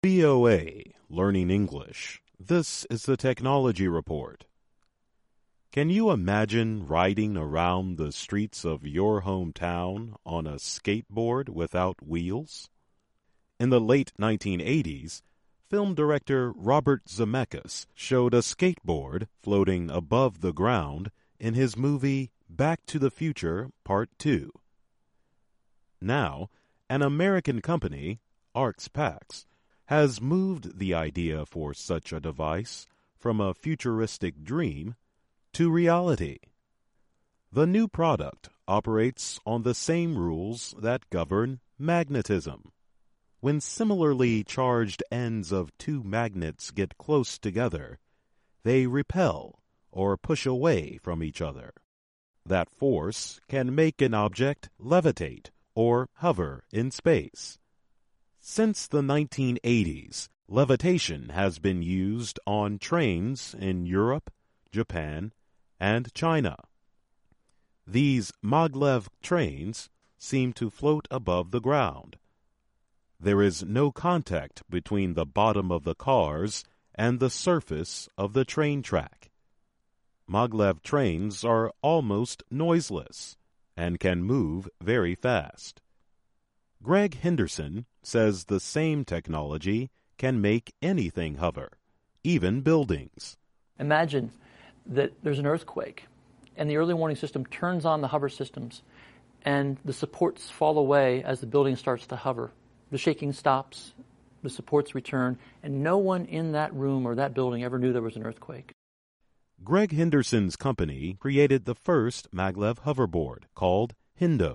VOA Learning English. This is the Technology Report. Can you imagine riding around the streets of your hometown on a skateboard without wheels? In the late 1980s, film director Robert Zemeckis showed a skateboard floating above the ground in his movie Back to the Future Part 2. Now, an American company, Arx Pax, has moved the idea for such a device from a futuristic dream to reality. The new product operates on the same rules that govern magnetism. When similarly charged ends of two magnets get close together, they repel or push away from each other. That force can make an object levitate or hover in space. Since the 1980s, levitation has been used on trains in Europe, Japan, and China. These maglev trains seem to float above the ground. There is no contact between the bottom of the cars and the surface of the train track. Maglev trains are almost noiseless and can move very fast. Greg Henderson says the same technology can make anything hover, even buildings. Imagine that there's an earthquake, and the early warning system turns on the hover systems, and the supports fall away as the building starts to hover. The shaking stops, the supports return, and no one in that room or that building ever knew there was an earthquake. Greg Henderson's company created the first maglev hoverboard, called Hendo.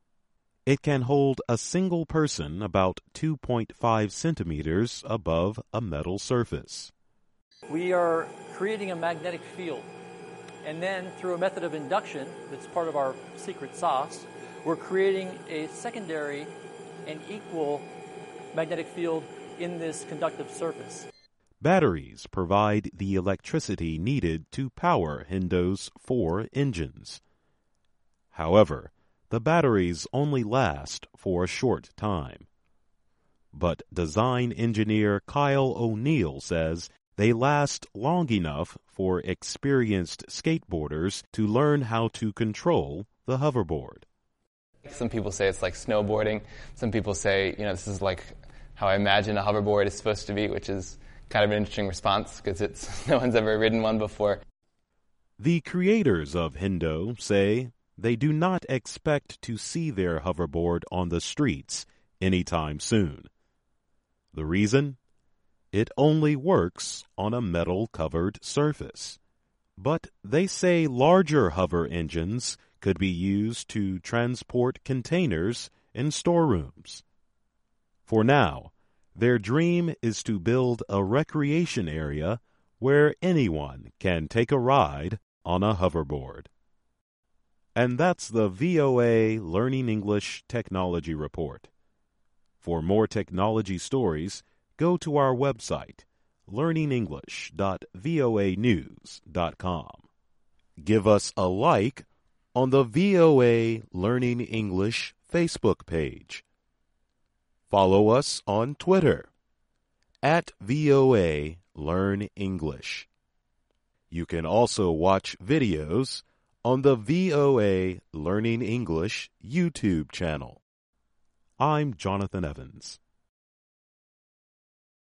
It can hold a single person about 2.5 centimeters above a metal surface. We are creating a magnetic field, and then through a method of induction that's part of our secret sauce, we're creating a secondary and equal magnetic field in this conductive surface. Batteries provide the electricity needed to power Hendo's 4 engines. However, the batteries only last for a short time. But design engineer Kyle O'Neill says they last long enough for experienced skateboarders to learn how to control the hoverboard. Some people say it's like snowboarding. Some people say, this is like how I imagine a hoverboard is supposed to be, which is kind of an interesting response because no one's ever ridden one before. The creators of Hendo say they do not expect to see their hoverboard on the streets anytime soon. The reason? It only works on a metal-covered surface. But they say larger hover engines could be used to transport containers in storerooms. For now, their dream is to build a recreation area where anyone can take a ride on a hoverboard. And that's the VOA Learning English Technology Report. For more technology stories, go to our website, learningenglish.voanews.com. Give us a like on the VOA Learning English Facebook page. Follow us on Twitter, @VOA Learn English. You can also watch videos on the VOA Learning English YouTube channel. I'm Jonathan Evans.